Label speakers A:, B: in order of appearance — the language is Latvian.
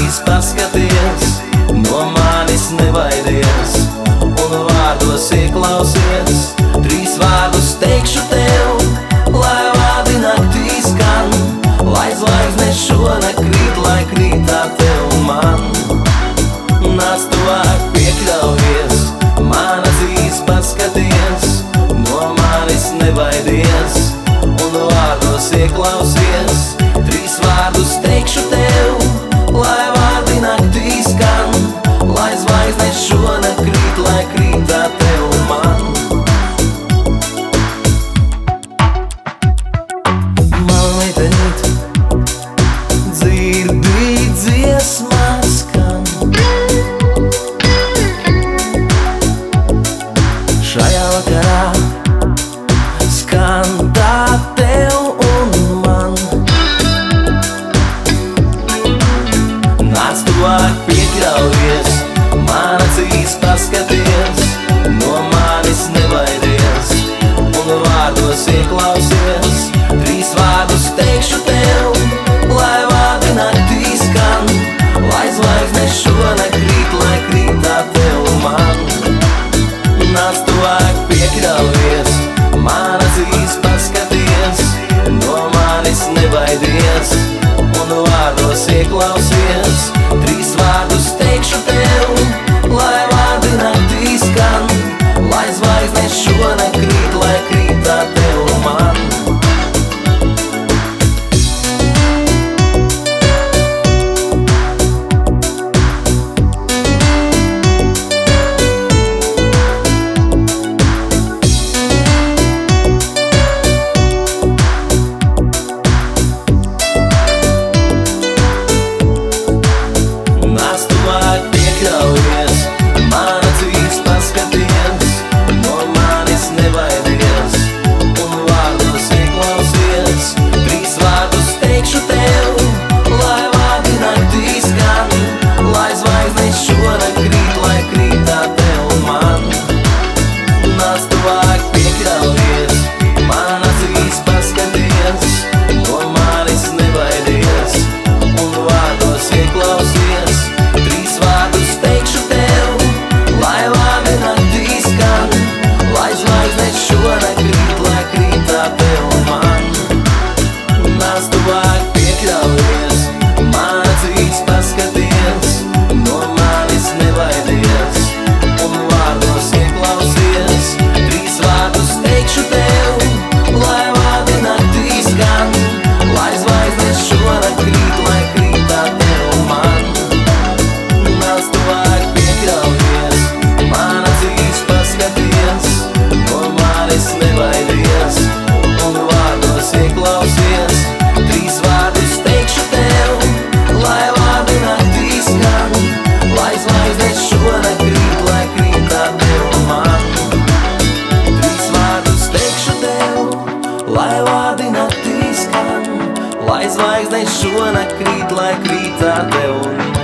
A: acīs paskaties, no manis nebaidies, un vārdos ieklausies. 3 vārdus teikšu tev, lai vārdi naktī skan, lai zvaigznes šonakt krīt, lai krītā tev man. Nāc tuvāk, piekļaujies, man acīs paskaties, no manis nebaidies, un vārdos ieklausies. 3 vārdus teikšu tev, lai vārdi naktī skan, lai zvaigznes šonakt krīt, lai krītā tev man. Man meitenīt, dzirdi dziesmā skan, šajā vakarā skan tā tev un man. Nāc tuvāk, piekļaujies, man acīs paskaties, no manis nebaidies, un vārdos ieklausies. 3 vārdus teikšu tev, lai vārdi naktī skan, lai zvaigznes šonakt krīt, lai krītā tev man. Nāc tuvāk, piekļaujies, man acīs paskaties, no manis nebaidies, un vārdos ieklausies. 3 vārdus teikšu tev, lai vārdi naktī skan, lai zvaigznes šonakt krīt, lai krītā tev man. Piekļaujies, man acīs paskaties, no manis nebaidies, un vārdos ieklausies. 3 vārdus teikšu tev, lai vārdi naktī skan, lai zvaigznes šonakt krīt, lai krītā tev man. Nāc tuvāk, piekļaujies, man acīs paskaties, no manis nebaidies, un vārdos ieklausies. 3 vārdus teikšu tev, lai vārdi naktī skan, lai zvaigznes šonakt krīt, lai krītā tev man. Nāc tuvāk, piekļaujies, man acīs paskaties, no manis nebaidies, un vārdos ieklausies. 3 vārdus teikšu tev, lai vārdi naktī skan, lai zvaigznes šonakt krīt, lai krītā tev man. Nāc tuvāk, piekļaujies, man acīs paskaties, no manis nebaidies, un vārdos ieklausies. 3 vārdus teikšu tev, lai vārdi naktī skan, lai zvaigznes šonakt krīt, lai krītā tev man. 3 vārdus teikšu tev, lai vārdi naktī skan, lai zvaigznes šonakt krīt, lai krītā tev man.